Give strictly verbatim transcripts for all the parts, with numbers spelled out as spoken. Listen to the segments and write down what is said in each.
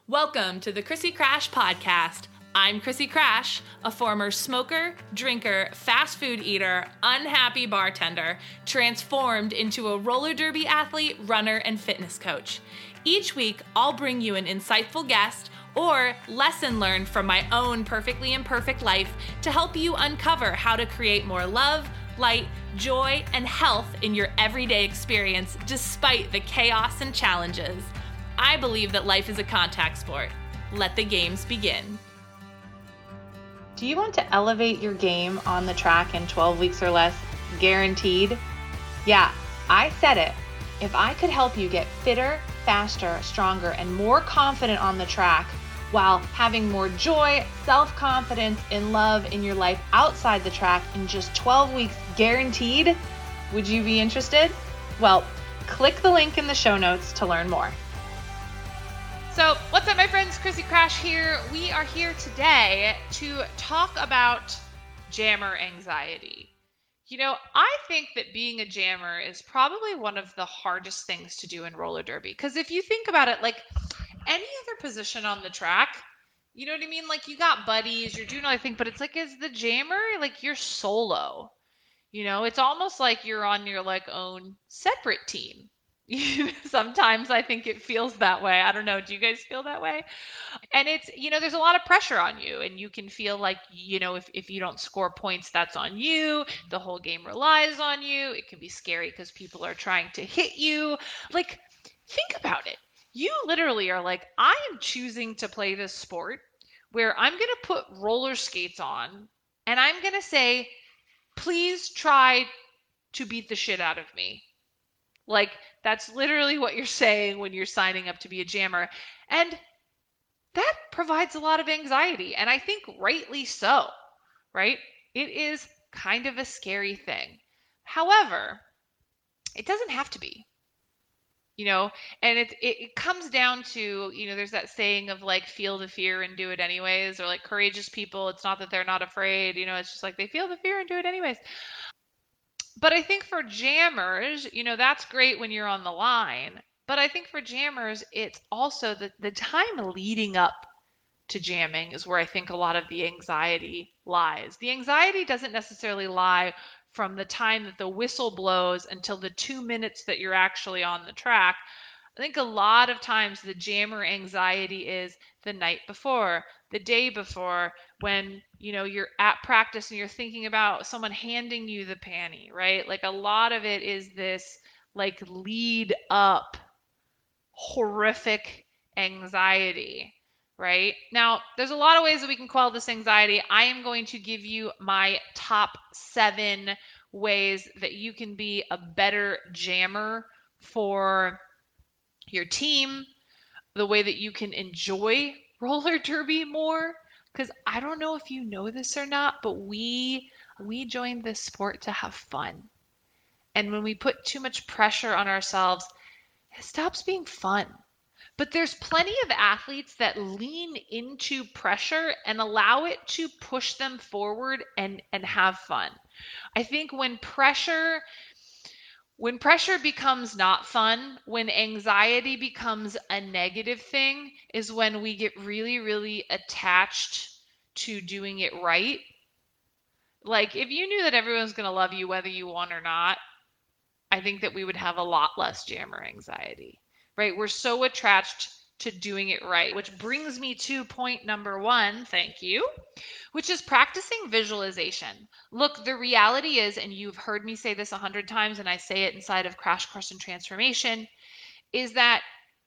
Welcome to the Chrissy Crash Podcast. I'm Chrissy Crash, a former smoker, drinker, fast food eater, unhappy bartender, transformed into a roller derby athlete, runner, and fitness coach. Each week, I'll bring you an insightful guest or lesson learned from my own perfectly imperfect life to help you uncover how to create more love, light, joy, and health in your everyday experience despite the chaos and challenges. I believe that life is a contact sport. Let the games begin. Do you want to elevate your game on the track in twelve weeks or less, guaranteed? Yeah, I said it. If I could help you get fitter, faster, stronger, and more confident on the track while having more joy, self-confidence, and love in your life outside the track in just twelve weeks, guaranteed, would you be interested? Well, click the link in the show notes to learn more. So, what's up, my friends? Chrissy Crash here. We are here today to talk about jammer anxiety. You know, I think that being a jammer is probably one of the hardest things to do in roller derby. Because if you think about it, like any other position on the track, you know what I mean? Like you got buddies, you're doing all thing, but it's like as the jammer, like you're solo. You know, it's almost like you're on your like own separate team. Sometimes I think it feels that way. I don't know. Do you guys feel that way? And it's, you know, there's a lot of pressure on you and you can feel like, you know, if, if you don't score points, that's on you. The whole game relies on you. It can be scary because people are trying to hit you. Like, think about it. You literally are like, I am choosing to play this sport where I'm going to put roller skates on and I'm going to say, please try to beat the shit out of me. Like, that's literally what you're saying when you're signing up to be a jammer. And that provides a lot of anxiety. And I think rightly so, right? It is kind of a scary thing. However, it doesn't have to be, you know, and it, it, it comes down to, you know, there's that saying of like, feel the fear and do it anyways, or like courageous people. It's not that they're not afraid, you know, it's just like they feel the fear and do it anyways. But I think for jammers, you know, that's great when you're on the line. But I think for jammers, it's also the, the time leading up to jamming is where I think a lot of the anxiety lies. The anxiety doesn't necessarily lie from the time that the whistle blows until the two minutes that you're actually on the track. I think a lot of times the jammer anxiety is the night before, the day before, when, you know, you're at practice and you're thinking about someone handing you the panty, right? Like a lot of it is this like lead up horrific anxiety, right? Now, there's a lot of ways that we can quell this anxiety. I am going to give you my top seven ways that you can be a better jammer for your team, the way that you can enjoy roller derby more. Because I don't know if you know this or not, but we we joined this sport to have fun. And when we put too much pressure on ourselves, it stops being fun. But there's plenty of athletes that lean into pressure and allow it to push them forward and, and have fun. I think when pressure When pressure becomes not fun, when anxiety becomes a negative thing, is when we get really, really attached to doing it right. Like, if you knew that everyone's going to love you whether you won or not, I think that we would have a lot less jammer anxiety, right? We're so attached to doing it right, which brings me to point number one, thank you, which is practicing visualization. Look, the reality is, and you've heard me say this a hundred times, and I say it inside of Crash Course and Transformation, is that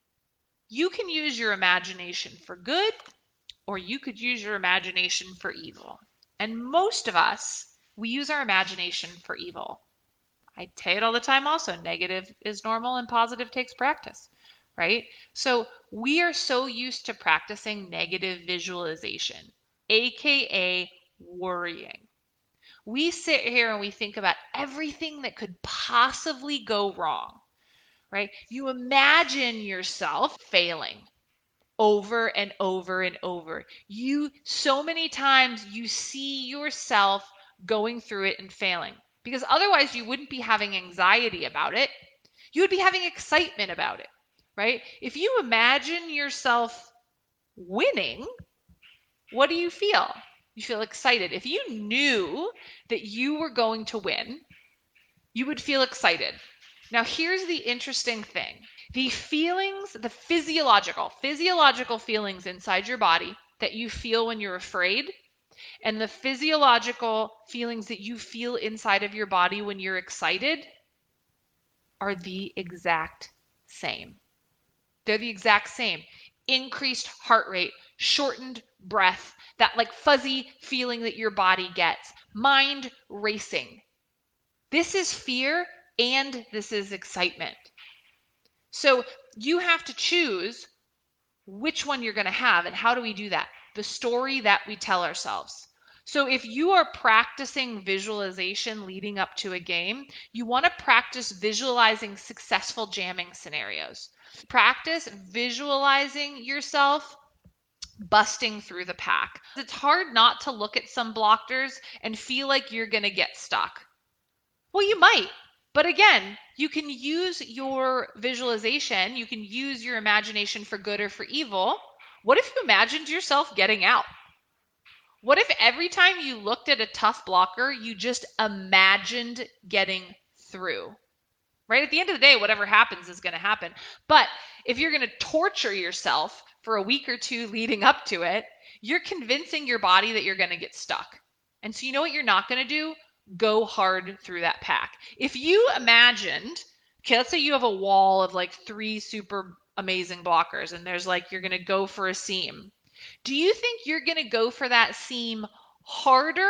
you can use your imagination for good, or you could use your imagination for evil. And most of us, we use our imagination for evil. I say it all the time also, negative is normal and positive takes practice. Right? So we are so used to practicing negative visualization, A K A worrying. We sit here and we think about everything that could possibly go wrong, right? You imagine yourself failing over and over and over. You, so many times you see yourself going through it and failing because otherwise you wouldn't be having anxiety about it. You would be having excitement about it. Right? If you imagine yourself winning, what do you feel? You feel excited. If you knew that you were going to win, you would feel excited. Now, here's the interesting thing. The feelings, the physiological, physiological feelings inside your body that you feel when you're afraid, and the physiological feelings that you feel inside of your body when you're excited are the exact same. They're the exact same. Increased heart rate, shortened breath, that like fuzzy feeling that your body gets, mind racing. This is fear and this is excitement. So you have to choose which one you're going to have. And how do we do that? The story that we tell ourselves. So if you are practicing visualization leading up to a game, you want to practice visualizing successful jamming scenarios. Practice visualizing yourself busting through the pack. It's hard not to look at some blockers and feel like you're going to get stuck. Well, you might. But again, you can use your visualization, you can use your imagination for good or for evil. What if you imagined yourself getting out? What if every time you looked at a tough blocker, you just imagined getting through? Right? At the end of the day, whatever happens is going to happen. But if you're going to torture yourself for a week or two leading up to it, you're convincing your body that you're going to get stuck. And so you know what you're not going to do? Go hard through that pack. If you imagined, okay, let's say you have a wall of like three super amazing blockers and there's like, you're going to go for a seam. Do you think you're going to go for that seam harder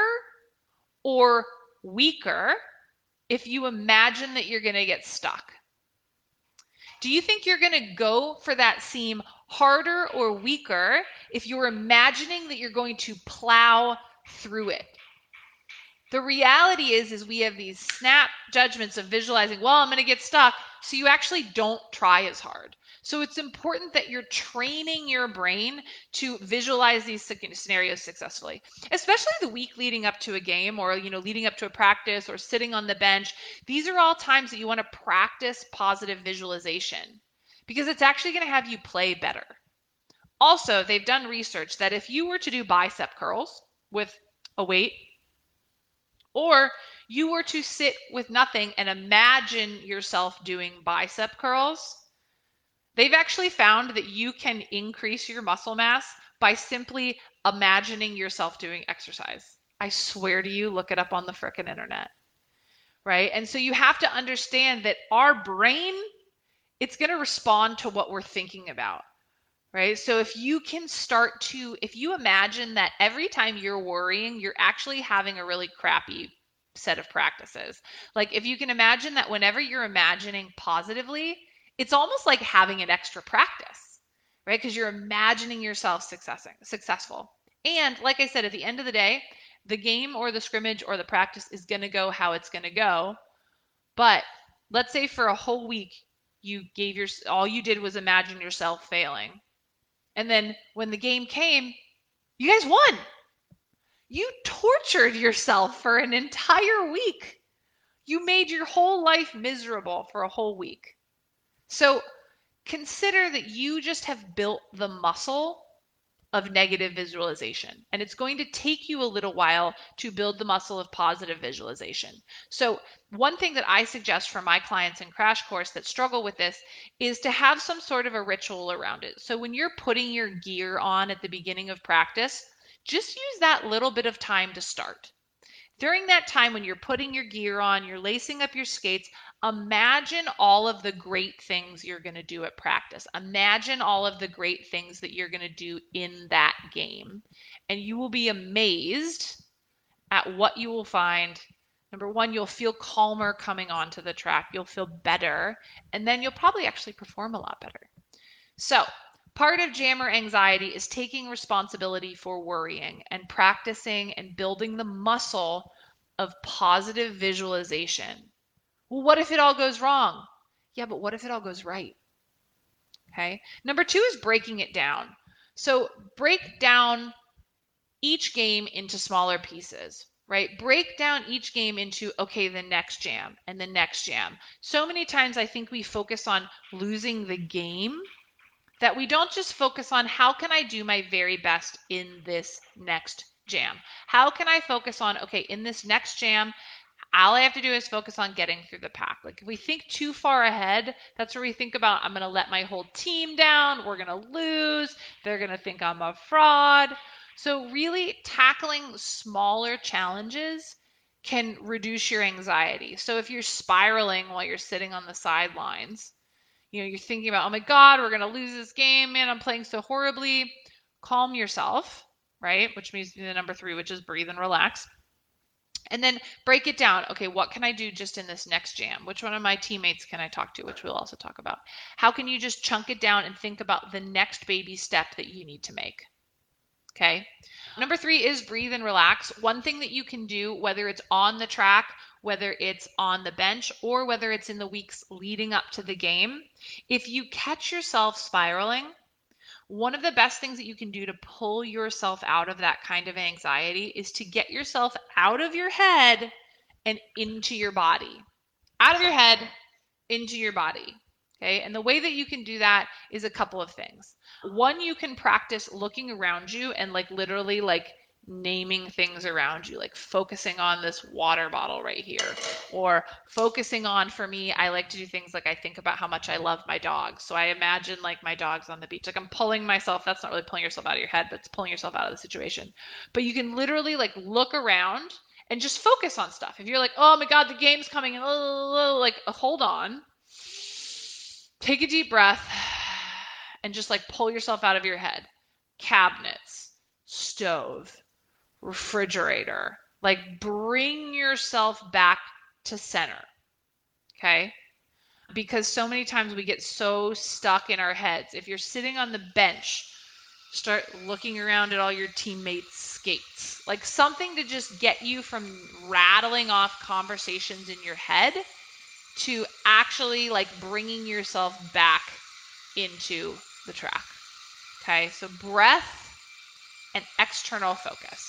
or weaker if you imagine that you're going to get stuck? Do you think you're going to go for that seam harder or weaker if you're imagining that you're going to plow through it? The reality is, is we have these snap judgments of visualizing, well, I'm going to get stuck. So you actually don't try as hard. So it's important that you're training your brain to visualize these scenarios successfully, especially the week leading up to a game or, you know, leading up to a practice or sitting on the bench. These are all times that you want to practice positive visualization because it's actually going to have you play better. Also, they've done research that if you were to do bicep curls with a weight, or you were to sit with nothing and imagine yourself doing bicep curls, they've actually found that you can increase your muscle mass by simply imagining yourself doing exercise. I swear to you, look it up on the frickin' internet, right? And so you have to understand that our brain, it's going to respond to what we're thinking about, right? So if you can start to, if you imagine that every time you're worrying, you're actually having a really crappy set of practices. Like if you can imagine that whenever you're imagining positively, it's almost like having an extra practice, right? Because you're imagining yourself successing, successful. And like I said, at the end of the day, the game or the scrimmage or the practice is going to go how it's going to go. But let's say for a whole week, you gave your, all you did was imagine yourself failing. And then when the game came, you guys won. You tortured yourself for an entire week. You made your whole life miserable for a whole week. So consider that you just have built the muscle of negative visualization, and it's going to take you a little while to build the muscle of positive visualization. So one thing that I suggest for my clients in Crash Course that struggle with this is to have some sort of a ritual around it. So when you're putting your gear on at the beginning of practice, just use that little bit of time to start. During that time when you're putting your gear on, you're lacing up your skates, imagine all of the great things you're going to do at practice. Imagine all of the great things that you're going to do in that game. And you will be amazed at what you will find. Number one, you'll feel calmer coming onto the track. You'll feel better. And then you'll probably actually perform a lot better. So part of jammer anxiety is taking responsibility for worrying and practicing and building the muscle of positive visualization. Well, what if it all goes wrong? Yeah, but what if it all goes right? Okay. Number two is breaking it down. So break down each game into smaller pieces, right? Break down each game into, okay, the next jam and the next jam. So many times I think we focus on losing the game that we don't just focus on how can I do my very best in this next jam? How can I focus on, okay, in this next jam, all I have to do is focus on getting through the pack. Like if we think too far ahead, that's where we think about, I'm going to let my whole team down. We're going to lose. They're going to think I'm a fraud. So really tackling smaller challenges can reduce your anxiety. So if you're spiraling while you're sitting on the sidelines, you know, you're thinking about, oh my God, we're going to lose this game. Man, I'm playing so horribly. Calm yourself, right? Which means the number three, which is breathe and relax. And then break it down. Okay, what can I do just in this next jam? Which one of my teammates can I talk to? Which we'll also talk about. How can you just chunk it down and think about the next baby step that you need to make? Okay. Number three is breathe and relax. One thing that you can do, whether it's on the track, whether it's on the bench, or whether it's in the weeks leading up to the game, if you catch yourself spiraling, one of the best things that you can do to pull yourself out of that kind of anxiety is to get yourself out of your head and into your body. Out of your head, into your body. Okay. And the way that you can do that is a couple of things. One, you can practice looking around you and like literally like naming things around you, like focusing on this water bottle right here, or focusing on, for me, I like to do things like I think about how much I love my dog. So I imagine like my dog's on the beach, like I'm pulling myself, that's not really pulling yourself out of your head, but it's pulling yourself out of the situation. But you can literally like look around and just focus on stuff. If you're like, oh my God, the game's coming, like hold on, take a deep breath and just like pull yourself out of your head. Cabinets, stove, refrigerator, like bring yourself back to center. Okay. Because so many times we get so stuck in our heads. If you're sitting on the bench, start looking around at all your teammates' skates, like something to just get you from rattling off conversations in your head to actually like bringing yourself back into the track. Okay. So breath and external focus.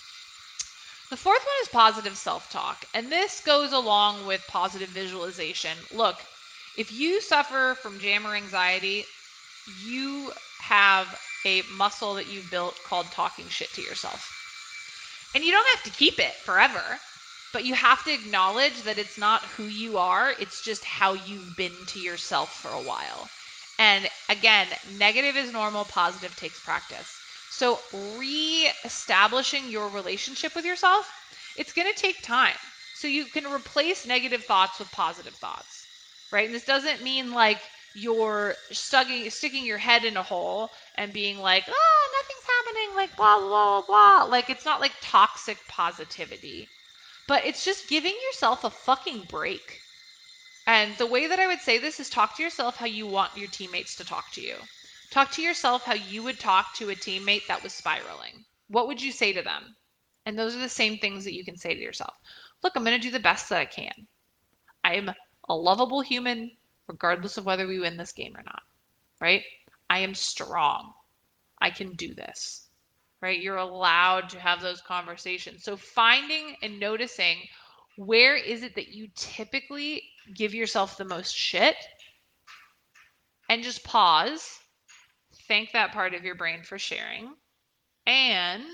The fourth one is positive self-talk, and this goes along with positive visualization. Look, if you suffer from jammer anxiety, you have a muscle that you've built called talking shit to yourself. And you don't have to keep it forever, but you have to acknowledge that it's not who you are, it's just how you've been to yourself for a while. And again, negative is normal, positive takes practice. So re-establishing your relationship with yourself, it's going to take time. So you can replace negative thoughts with positive thoughts, right? And this doesn't mean like you're sticking, sticking your head in a hole and being like, oh, nothing's happening, like blah, blah, blah, blah. Like it's not like toxic positivity, but it's just giving yourself a fucking break. And the way that I would say this is talk to yourself how you want your teammates to talk to you. Talk to yourself how you would talk to a teammate that was spiraling. What would you say to them? And those are the same things that you can say to yourself. Look, I'm going to do the best that I can. I am a lovable human, regardless of whether we win this game or not, right? I am strong. I can do this, right? You're allowed to have those conversations. So finding and noticing where is it that you typically give yourself the most shit, and just pause. Thank that part of your brain for sharing and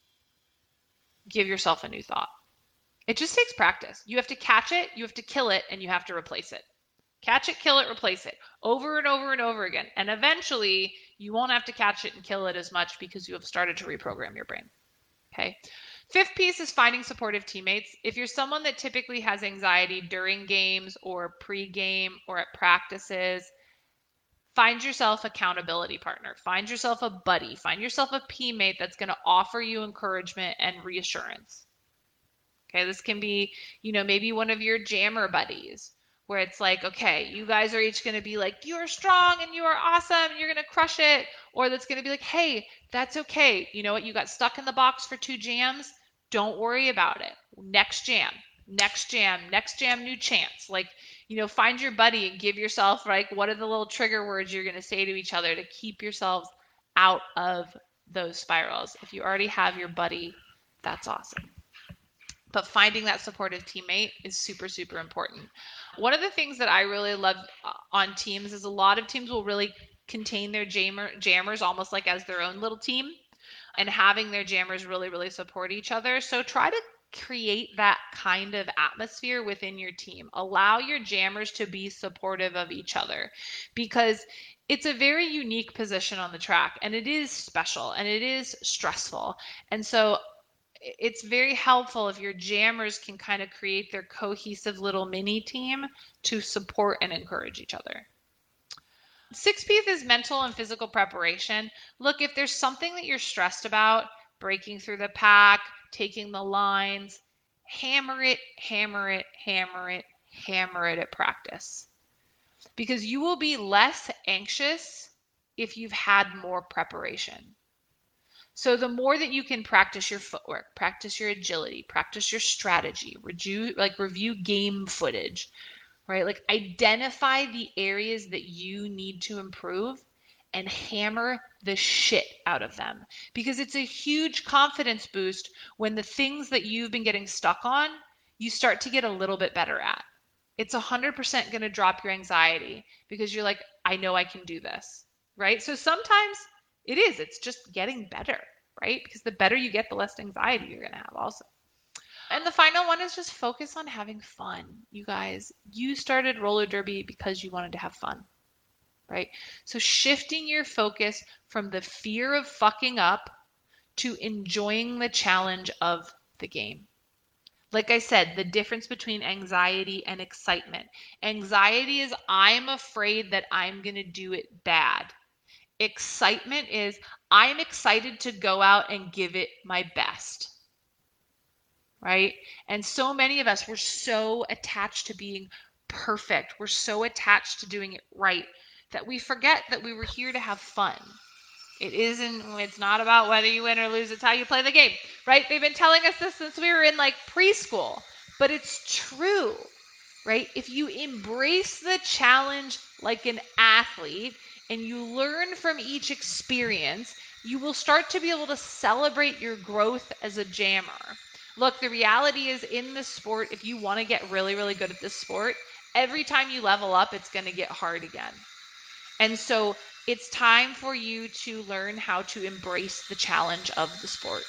give yourself a new thought. It just takes practice. You have to catch it, you have to kill it, and you have to replace it. Catch it, kill it, replace it over and over and over again. And eventually you won't have to catch it and kill it as much because you have started to reprogram your brain. Okay. Fifth piece is finding supportive teammates. If you're someone that typically has anxiety during games or pre-game or at practices, find yourself an accountability partner. Find yourself a buddy. Find yourself a teammate that's going to offer you encouragement and reassurance. Okay, this can be, you know, maybe one of your jammer buddies where it's like, okay, you guys are each going to be like, you're strong and you are awesome. You're going to crush it. Or that's going to be like, hey, that's okay. You know what? You got stuck in the box for two jams. Don't worry about it. Next jam, next jam, next jam, new chance. Like, you know, find your buddy and give yourself, like, what are the little trigger words you're going to say to each other to keep yourselves out of those spirals. If you already have your buddy, that's awesome. But finding that supportive teammate is super, super important. One of the things that I really love on teams is a lot of teams will really contain their jammer, jammers almost like as their own little team, and having their jammers really, really support each other. So try to create that kind of atmosphere within your team. Allow your jammers to be supportive of each other, because it's a very unique position on the track, and it is special and it is stressful. And so it's very helpful if your jammers can kind of create their cohesive little mini team to support and encourage each other. Sixth piece is mental and physical preparation. Look, if there's something that you're stressed about, breaking through the pack, taking the lines, hammer it, hammer it, hammer it, hammer it at practice. Because you will be less anxious if you've had more preparation. So the more that you can practice your footwork, practice your agility, practice your strategy, review, like review game footage, right? Like identify the areas that you need to improve and hammer the shit out of them. Because it's a huge confidence boost when the things that you've been getting stuck on, you start to get a little bit better at. It's one hundred percent going to drop your anxiety because you're like, I know I can do this, right? So sometimes it is, it's just getting better, right? Because the better you get, the less anxiety you're going to have also. And the final one is just focus on having fun. You guys, you started roller derby because you wanted to have fun, right? So shifting your focus from the fear of fucking up to enjoying the challenge of the game. Like I said, the difference between anxiety and excitement. Anxiety is, I'm afraid that I'm going to do it bad. Excitement is, I'm excited to go out and give it my best. Right? And so many of us, we're so attached to being perfect. We're so attached to doing it right that we forget that we were here to have fun. It isn't, it's not about whether you win or lose. It's how you play the game, right? They've been telling us this since we were in like preschool, but it's true, right? If you embrace the challenge like an athlete and you learn from each experience, you will start to be able to celebrate your growth as a jammer. Look, the reality is in this sport, if you want to get really, really good at this sport, every time you level up, it's going to get hard again. And so it's time for you to learn how to embrace the challenge of the sport.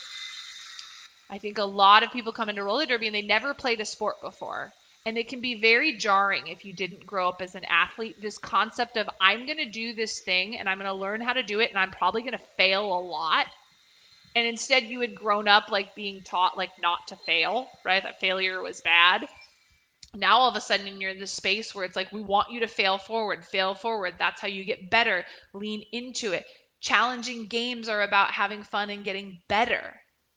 I think a lot of people come into roller derby and they never played a sport before. And it can be very jarring if you didn't grow up as an athlete. This concept of, I'm going to do this thing and I'm going to learn how to do it and I'm probably going to fail a lot. And instead you had grown up like being taught like not to fail, right? That failure was bad. Now all of a sudden you're in this space where it's like, we want you to fail forward, fail forward. That's how you get better. Lean into it. Challenging games are about having fun and getting better.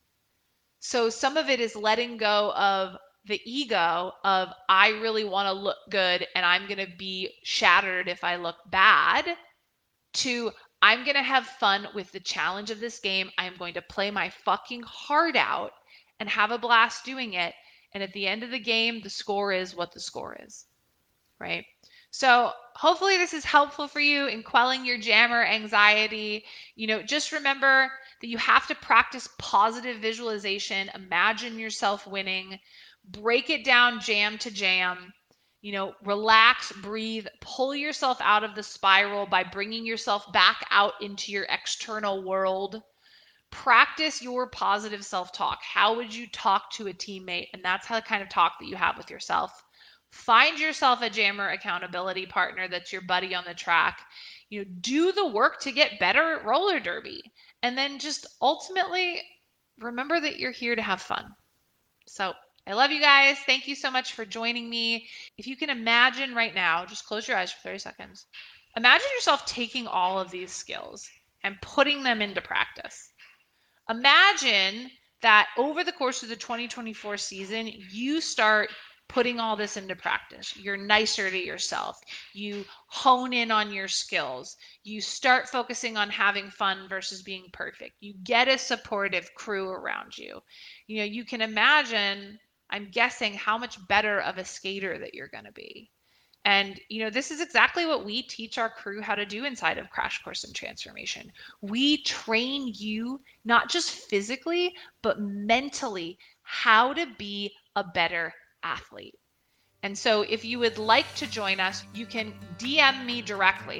So some of it is letting go of the ego of, I really want to look good and I'm going to be shattered if I look bad, to, I'm going to have fun with the challenge of this game. I'm going to play my fucking heart out and have a blast doing it. And at the end of the game, the score is what the score is, right? So hopefully this is helpful for you in quelling your jammer anxiety. You know, just remember that you have to practice positive visualization. Imagine yourself winning. Break it down jam to jam. You know, relax, breathe, pull yourself out of the spiral by bringing yourself back out into your external world. Practice your positive self-talk. How would you talk to a teammate? And that's how the kind of talk that you have with yourself. Find yourself a jammer accountability partner that's your buddy on the track. You know, do the work to get better at roller derby. And then just ultimately remember that you're here to have fun. So I love you guys. Thank you so much for joining me. If you can imagine right now, just close your eyes for thirty seconds. Imagine yourself taking all of these skills and putting them into practice. Imagine that over the course of the twenty twenty-four season, you start putting all this into practice. You're nicer to yourself. You hone in on your skills. You start focusing on having fun versus being perfect. You get a supportive crew around you. You know, you can imagine, I'm guessing, how much better of a skater that you're going to be. And, you know, this is exactly what we teach our crew how to do inside of Crash Course in Transformation. We train you not just physically, but mentally how to be a better athlete. And so if you would like to join us, you can D M me directly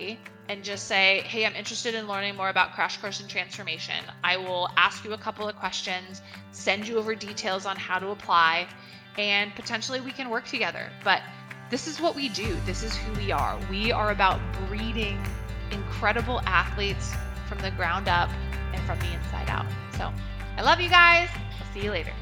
and just say, hey, I'm interested in learning more about Crash Course in Transformation. I will ask you a couple of questions, send you over details on how to apply, and potentially we can work together. But this is what we do. This is who we are. We are about breeding incredible athletes from the ground up and from the inside out. So I love you guys. I'll see you later.